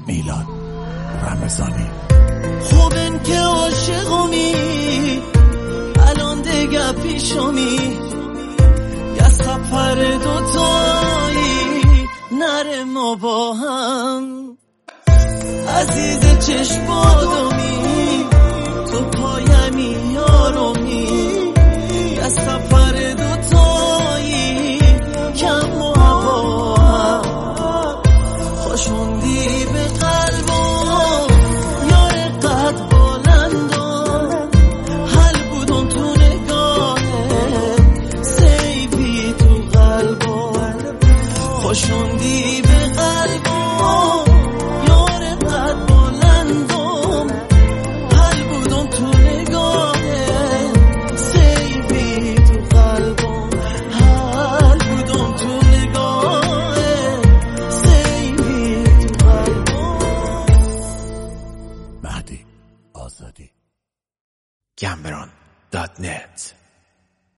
میلاد رمضانی. خوب این که عاشقمی الان دیگه پیشمی، یه سفر دوتایی نره ما با هم. عزیز چشمادمی تو پایمی یارمی، یه سفر دوتایی کم و با هم. خوشوندی به قلبم یار قد بلندم، حل بودم تو نگاهت سیبی تو قلبم. خوشوندی به قلبم یار قد بلندم، حل بودم تو نگاهت سیبی تو قلبم، حل بودم تو نگاهت سیبی تو قلبم. مهدی آزادی. Cameron.net